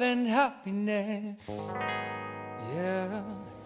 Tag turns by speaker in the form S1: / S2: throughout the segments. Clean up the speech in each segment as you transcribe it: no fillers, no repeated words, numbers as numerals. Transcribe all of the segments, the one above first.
S1: and happiness. Yeah.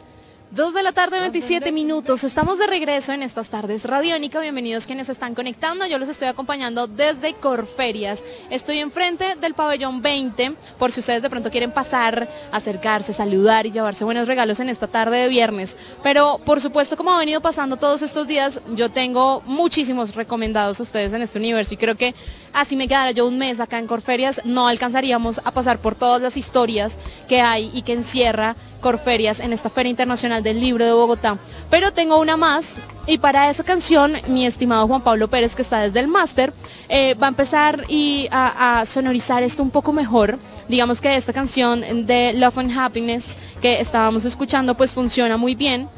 S2: 2 de la tarde, 27 minutos. Estamos de regreso en estas tardes radiónica. Bienvenidos quienes se están conectando. Yo los estoy acompañando desde Corferias. Estoy enfrente del pabellón 20, por si ustedes de pronto quieren pasar, acercarse, saludar y llevarse buenos regalos en esta tarde de viernes. Pero, por supuesto, como ha venido pasando todos estos días, yo tengo muchísimos recomendados a ustedes en este universo y creo que así me quedara yo un mes acá en Corferias, no alcanzaríamos a pasar por todas las historias que hay y que encierra Corferias en esta Feria Internacional del Libro de Bogotá. Pero tengo una más y para esa canción mi estimado Juan Pablo Pérez, que está desde el máster, va a empezar a sonorizar esto un poco mejor. Digamos que esta canción de Love and Happiness que estábamos escuchando pues funciona muy bien,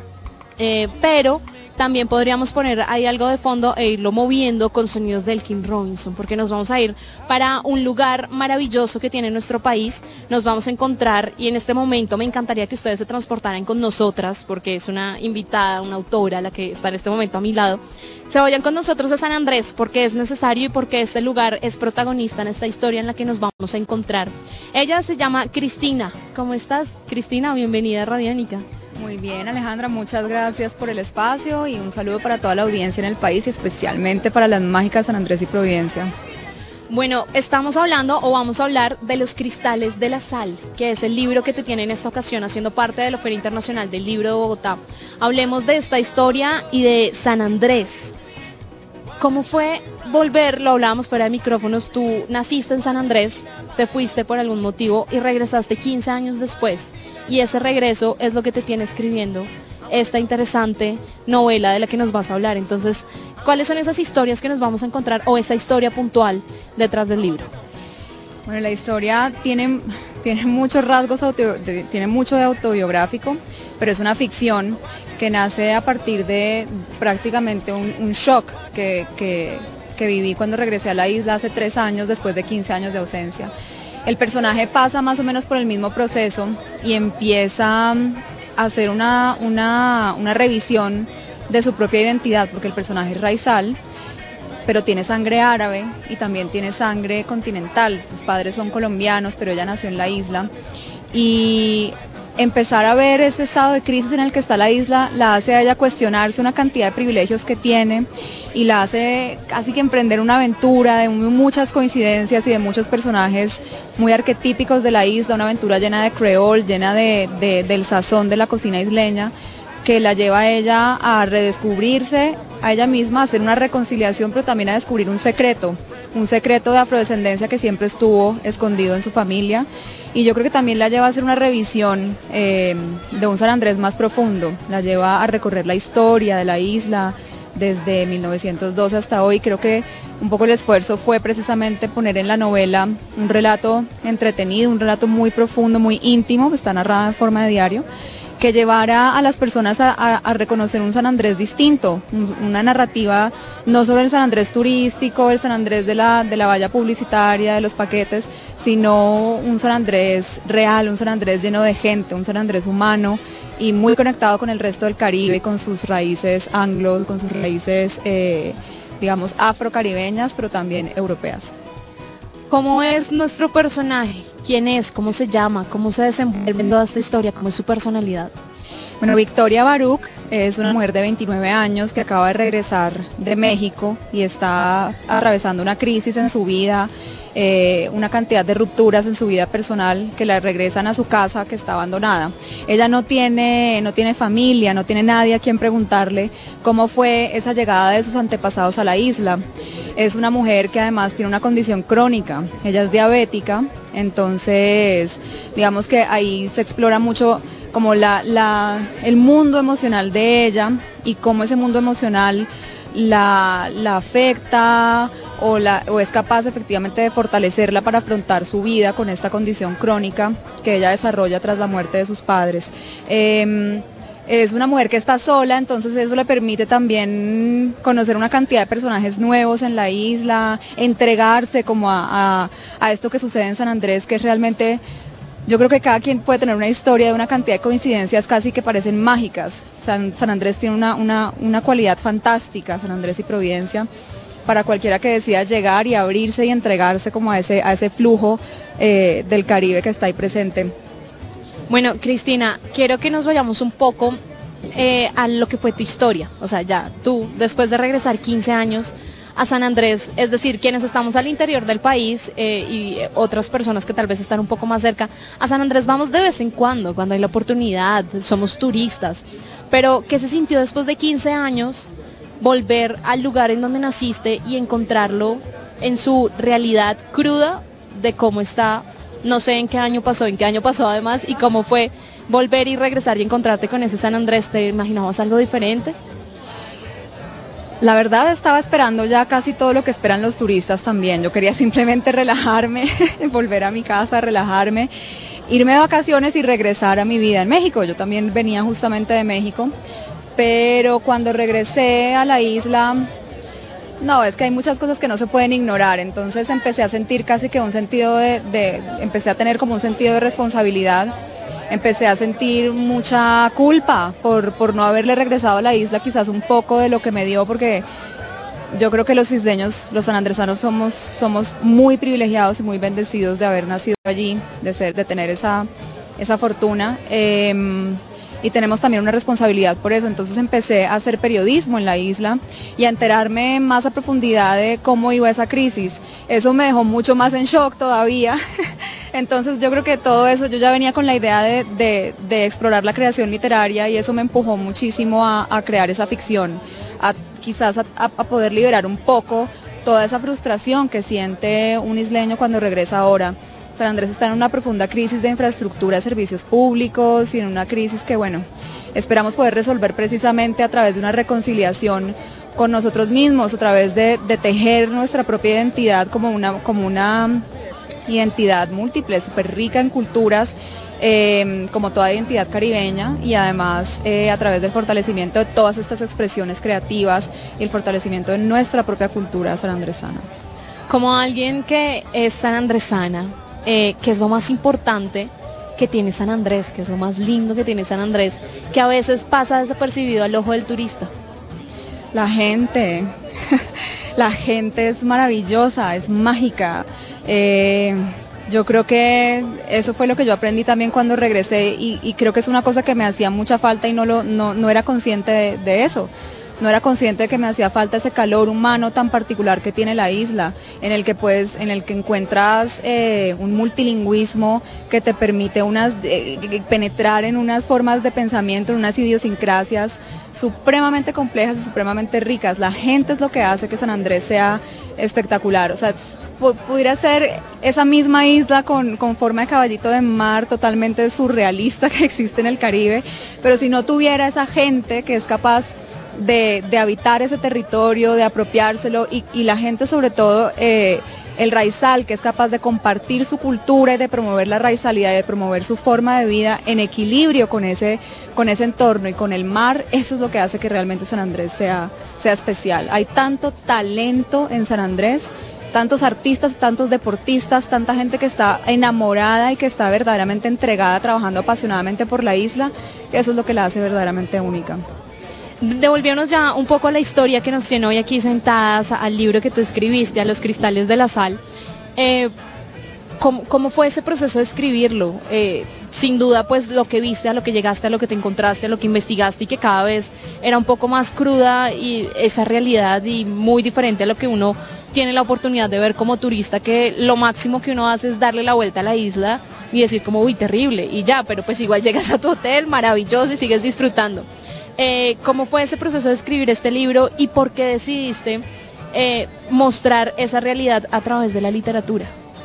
S2: pero también podríamos poner ahí algo de fondo e irlo moviendo con sonidos del King Robinson, porque nos vamos a ir para un lugar maravilloso que tiene nuestro país. Nos vamos a encontrar y en este momento me encantaría que ustedes se transportaran con nosotras, porque es una invitada, una autora la que está en este momento a mi lado. Se vayan con nosotros a San Andrés porque es necesario y porque este lugar es protagonista en esta historia en la que nos vamos a encontrar. Ella se llama Cristina. ¿Cómo estás, Cristina? Bienvenida a Radiónica.
S3: Muy bien, Alejandra, muchas gracias por el espacio y un saludo para toda la audiencia en el país y especialmente para las mágicas San Andrés y Providencia.
S2: Bueno, estamos hablando o vamos a hablar de Los Cristales de la Sal, que es el libro que te tiene en esta ocasión haciendo parte de la Feria Internacional del Libro de Bogotá. Hablemos de esta historia y de San Andrés. ¿Cómo fue volver? Lo hablábamos fuera de micrófonos, tú naciste en San Andrés, te fuiste por algún motivo y regresaste 15 años después. Y ese regreso es lo que te tiene escribiendo esta interesante novela de la que nos vas a hablar. Entonces, ¿cuáles son esas historias que nos vamos a encontrar o esa historia puntual detrás del libro?
S3: Bueno, la historia tiene muchos rasgos, tiene mucho de autobiográfico, pero es una ficción que nace a partir de prácticamente un shock que viví cuando regresé a la isla hace 3 años después de 15 años de ausencia. El personaje pasa más o menos por el mismo proceso y empieza a hacer una revisión de su propia identidad, porque el personaje es raizal, pero tiene sangre árabe y también tiene sangre continental. Sus padres son colombianos, pero ella nació en la isla. Y empezar a ver ese estado de crisis en el que está la isla la hace a ella cuestionarse una cantidad de privilegios que tiene y la hace casi que emprender una aventura de muchas coincidencias y de muchos personajes muy arquetípicos de la isla, una aventura llena de creol, llena del sazón de la cocina isleña, que la lleva a ella a redescubrirse a ella misma, a hacer una reconciliación, pero también a descubrir un secreto de afrodescendencia que siempre estuvo escondido en su familia. Y yo creo que también la lleva a hacer una revisión de un San Andrés más profundo, la lleva a recorrer la historia de la isla desde 1912 hasta hoy. Creo que un poco el esfuerzo fue precisamente poner en la novela un relato entretenido, un relato muy profundo, muy íntimo, que está narrado en forma de diario, que llevara a las personas a reconocer un San Andrés distinto, una narrativa no solo el San Andrés turístico, el San Andrés de la valla publicitaria, de los paquetes, sino un San Andrés real, un San Andrés lleno de gente, un San Andrés humano y muy conectado con el resto del Caribe, con sus raíces anglos, con sus raíces, digamos, afrocaribeñas, pero también europeas.
S2: ¿Cómo es nuestro personaje? ¿Quién es? ¿Cómo se llama? ¿Cómo se desenvuelve en toda esta historia? ¿Cómo es su personalidad?
S3: Bueno, Victoria Baruch es una mujer de 29 años que acaba de regresar de México y está atravesando una crisis en su vida, una cantidad de rupturas en su vida personal que la regresan a su casa que está abandonada. Ella no tiene familia, no tiene nadie a quien preguntarle cómo fue esa llegada de sus antepasados a la isla. Es una mujer que además tiene una condición crónica, ella es diabética, entonces digamos que ahí se explora mucho como el mundo emocional de ella y cómo ese mundo emocional la afecta o es capaz efectivamente de fortalecerla para afrontar su vida con esta condición crónica que ella desarrolla tras la muerte de sus padres. Es una mujer que está sola, entonces eso le permite también conocer una cantidad de personajes nuevos en la isla, entregarse como a esto que sucede en San Andrés, que es realmente, yo creo que cada quien puede tener una historia de una cantidad de coincidencias casi que parecen mágicas. San Andrés tiene una cualidad fantástica, San Andrés y Providencia, para cualquiera que decida llegar y abrirse y entregarse como a ese flujo del Caribe que está ahí presente.
S2: Bueno, Cristina, quiero que nos vayamos un poco a lo que fue tu historia. O sea, ya tú, después de regresar 15 años a San Andrés, es decir, quienes estamos al interior del país y otras personas que tal vez están un poco más cerca, a San Andrés vamos de vez en cuando hay la oportunidad, somos turistas. Pero, ¿qué se sintió después de 15 años volver al lugar en donde naciste y encontrarlo en su realidad cruda de cómo está? No sé en qué año pasó además, y cómo fue volver y regresar y encontrarte con ese San Andrés. ¿Te imaginabas algo diferente?
S3: La verdad estaba esperando ya casi todo lo que esperan los turistas también. Yo quería simplemente relajarme, volver a mi casa, relajarme, irme de vacaciones y regresar a mi vida en México. Yo también venía justamente de México, pero cuando regresé a la isla, no, es que hay muchas cosas que no se pueden ignorar, entonces empecé a sentir casi que un sentido empecé a tener como un sentido de responsabilidad, empecé a sentir mucha culpa por no haberle regresado a la isla quizás un poco de lo que me dio, porque yo creo que los isleños, los sanandresanos somos muy privilegiados y muy bendecidos de haber nacido allí, de tener esa fortuna. Y tenemos también una responsabilidad por eso. Entonces empecé a hacer periodismo en la isla y a enterarme más a profundidad de cómo iba esa crisis. Eso me dejó mucho más en shock todavía. Entonces yo creo que todo eso, yo ya venía con la idea de explorar la creación literaria y eso me empujó muchísimo a crear esa ficción, quizás a poder liberar un poco toda esa frustración que siente un isleño cuando regresa ahora. San Andrés está en una profunda crisis de infraestructura de servicios públicos y en una crisis que, bueno, esperamos poder resolver precisamente a través de una reconciliación con nosotros mismos, a través de tejer nuestra propia identidad como una identidad múltiple, súper rica en culturas, como toda identidad caribeña, y además a través del fortalecimiento de todas estas expresiones creativas y el fortalecimiento de nuestra propia cultura sanandresana.
S2: Como alguien que es sanandresana, ¿qué es lo más importante que tiene San Andrés? ¿Qué es lo más lindo que tiene San Andrés, que a veces pasa desapercibido al ojo del turista?
S3: La gente, la gente es maravillosa, es mágica. Yo creo que eso fue lo que yo aprendí también cuando regresé y creo que es una cosa que me hacía mucha falta y no era consciente de eso. No era consciente de que me hacía falta ese calor humano tan particular que tiene la isla, en el que encuentras un multilingüismo que te permite penetrar en unas formas de pensamiento, en unas idiosincrasias supremamente complejas y supremamente ricas. La gente es lo que hace que San Andrés sea espectacular. O sea, pudiera ser esa misma isla con forma de caballito de mar totalmente surrealista que existe en el Caribe, pero si no tuviera esa gente que es capaz de habitar ese territorio, de apropiárselo y la gente sobre todo, el raizal, que es capaz de compartir su cultura y de promover la raizalidad y de promover su forma de vida en equilibrio con ese entorno y con el mar, eso es lo que hace que realmente San Andrés sea especial. Hay tanto talento en San Andrés, tantos artistas, tantos deportistas, tanta gente que está enamorada y que está verdaderamente entregada, trabajando apasionadamente por la isla, eso es lo que la hace verdaderamente única.
S2: Devolviéndonos ya un poco a la historia que nos tiene hoy aquí sentadas, al libro que tú escribiste, a Los cristales de la sal, ¿cómo fue ese proceso de escribirlo? Sin duda, pues lo que viste, a lo que llegaste, a lo que te encontraste, a lo que investigaste y que cada vez era un poco más cruda y esa realidad y muy diferente a lo que uno tiene la oportunidad de ver como turista, que lo máximo que uno hace es darle la vuelta a la isla y decir como, uy, terrible, y ya, pero pues igual llegas a tu hotel, maravilloso, y sigues disfrutando. ¿Cómo fue ese proceso de escribir este libro y por qué decidiste mostrar esa realidad a través de la literatura?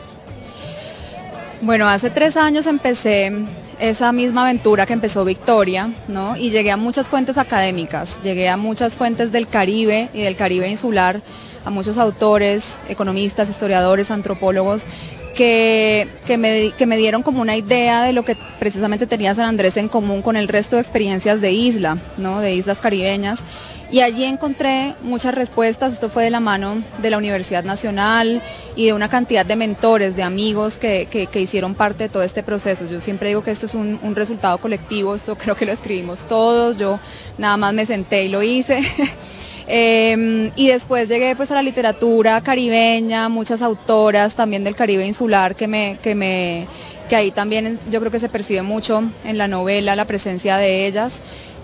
S3: Bueno, hace 3 años empecé esa misma aventura que empezó Victoria, ¿no? Y llegué a muchas fuentes académicas, llegué a muchas fuentes del Caribe y del Caribe insular, a muchos autores, economistas, historiadores, antropólogos, que me dieron como una idea de lo que precisamente tenía San Andrés en común con el resto de experiencias de isla, ¿no? De islas caribeñas. Y allí encontré muchas respuestas. Esto fue de la mano de la Universidad Nacional y de una cantidad de mentores, de amigos que hicieron parte de todo este proceso. Yo siempre digo que esto es un resultado colectivo, esto creo que lo escribimos todos, yo nada más me senté y lo hice. Y después llegué pues a la literatura caribeña, muchas autoras también del Caribe insular que ahí también yo creo que se percibe mucho en la novela la presencia de ellas.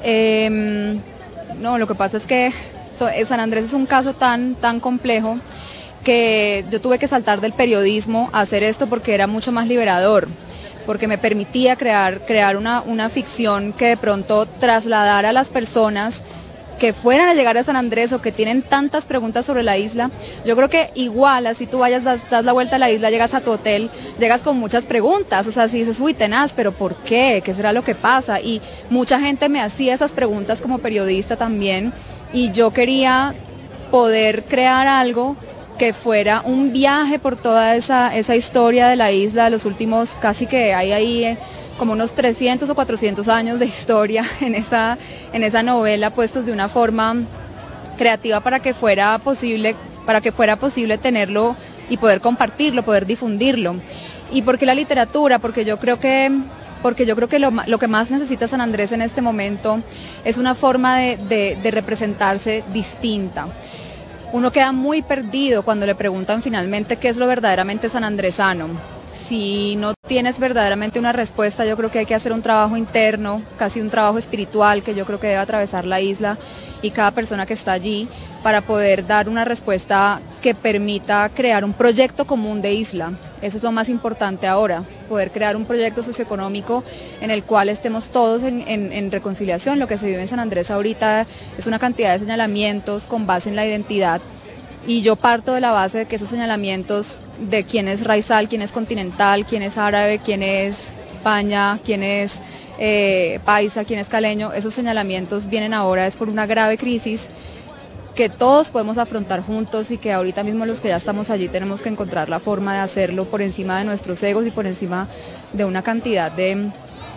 S3: No, lo que pasa es que San Andrés es un caso tan complejo que yo tuve que saltar del periodismo a hacer esto porque era mucho más liberador, porque me permitía crear una ficción que de pronto trasladara a las personas que fueran a llegar a San Andrés o que tienen tantas preguntas sobre la isla. Yo creo que igual, así tú vayas, das la vuelta a la isla, llegas a tu hotel, llegas con muchas preguntas, o sea, si dices, uy, tenaz, pero ¿por qué? ¿Qué será lo que pasa? Y mucha gente me hacía esas preguntas como periodista también, y yo quería poder crear algo que fuera un viaje por toda esa historia de la isla, de los últimos, casi que hay ahí como unos 300 o 400 años de historia en esa novela, puestos de una forma creativa para que fuera posible tenerlo y poder compartirlo, poder difundirlo. ¿Y por qué la literatura? Porque yo creo que lo que más necesita San Andrés en este momento es una forma de representarse distinta. Uno queda muy perdido cuando le preguntan finalmente qué es lo verdaderamente sanandresano. Si no tienes verdaderamente una respuesta, yo creo que hay que hacer un trabajo interno, casi un trabajo espiritual que yo creo que debe atravesar la isla y cada persona que está allí para poder dar una respuesta que permita crear un proyecto común de isla. Eso es lo más importante ahora, poder crear un proyecto socioeconómico en el cual estemos todos en reconciliación. Lo que se vive en San Andrés ahorita es una cantidad de señalamientos con base en la identidad, y yo parto de la base de que esos señalamientos de quién es raizal, quién es continental, quién es árabe, quién es paña, quién es paisa, quién es caleño, esos señalamientos vienen ahora es por una grave crisis que todos podemos afrontar juntos y que ahorita mismo los que ya estamos allí tenemos que encontrar la forma de hacerlo por encima de nuestros egos y por encima de una cantidad de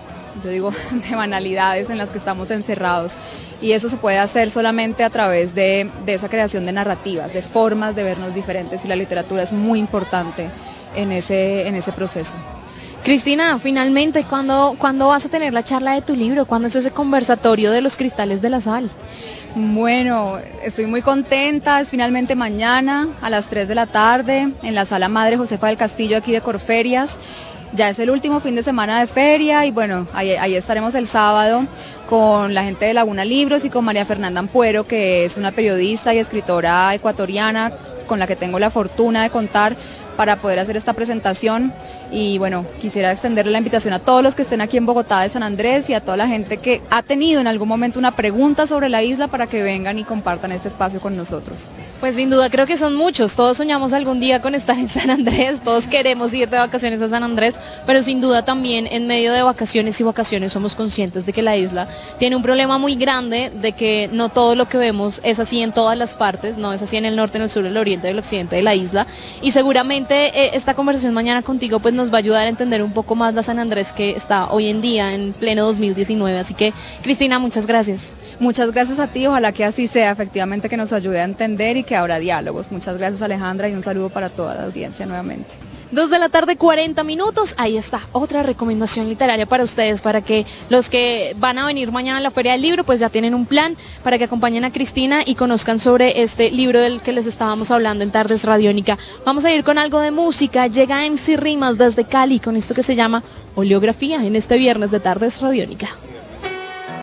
S3: banalidades en las que estamos encerrados. Y eso se puede hacer solamente a través de esa creación de narrativas, de formas de vernos diferentes, y la literatura es muy importante en ese proceso.
S2: Cristina, finalmente, ¿cuándo vas a tener la charla de tu libro? ¿Cuándo es ese conversatorio de los cristales de la sal?
S3: Bueno, estoy muy contenta, es finalmente mañana a las 3 de la tarde en la Sala Madre Josefa del Castillo aquí de Corferias. Ya es el último fin de semana de feria y bueno, ahí estaremos el sábado con la gente de Laguna Libros y con María Fernanda Ampuero, que es una periodista y escritora ecuatoriana con la que tengo la fortuna de contar para poder hacer esta presentación. Y bueno, quisiera extenderle la invitación a todos los que estén aquí en Bogotá de San Andrés y a toda la gente que ha tenido en algún momento una pregunta sobre la isla para que vengan y compartan este espacio con nosotros.
S2: Pues sin duda creo que son muchos, todos soñamos algún día con estar en San Andrés, todos queremos ir de vacaciones a San Andrés, pero sin duda también en medio de vacaciones y vacaciones somos conscientes de que la isla tiene un problema muy grande, de que no todo lo que vemos es así en todas las partes, no es así en el norte, en el sur, en el oriente, en el occidente de la isla, y seguramente esta conversación mañana contigo pues nos va a ayudar a entender un poco más la San Andrés que está hoy en día en pleno 2019, así que Cristina, muchas gracias.
S3: Muchas gracias a ti, ojalá que así sea, efectivamente que nos ayude a entender y que habrá diálogos. Muchas gracias, Alejandra, y un saludo para toda la audiencia nuevamente.
S2: 2 de la tarde, 40 minutos, ahí está, otra recomendación literaria para ustedes, para que los que van a venir mañana a la Feria del Libro, pues ya tienen un plan para que acompañen a Cristina y conozcan sobre este libro del que les estábamos hablando en Tardes Radiónica. Vamos a ir con algo de música, llega MC Rimas desde Cali con esto que se llama Oleografía en este viernes de Tardes Radiónica.